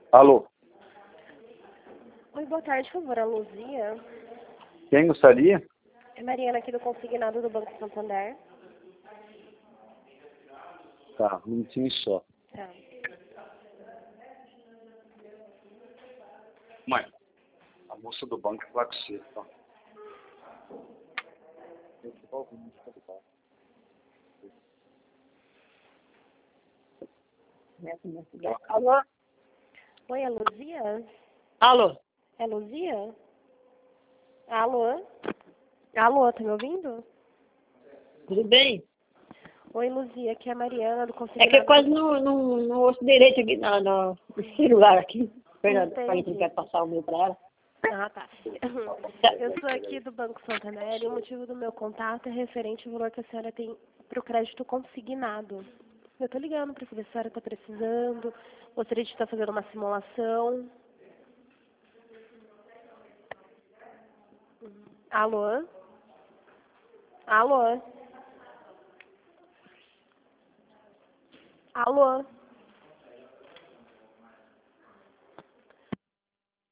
Alô, Oi, boa tarde, por favor, a Luzia. quem gostaria? É Mariana aqui do Consignado do Banco Santander. Tá, um minutinho só. Tá. Mãe, a moça do banco vai com você, tá? Alô? Oi, é Luzia? Alô? É Luzia? Alô? Alô, tá me ouvindo? Tudo bem? Oi, Luzia, aqui é a Mariana do É Consignado. que eu quase não ouço direito aqui no celular aqui. Fernanda, a gente Entendi. quer passar o meu para ela. Ah, tá. Eu sou aqui do Banco Santander e o motivo do meu contato é referente ao valor que a senhora tem para o crédito consignado. Eu tô ligando para saber se a senhora está precisando, gostaria de estar fazendo uma simulação. Alô? Alô? Alô?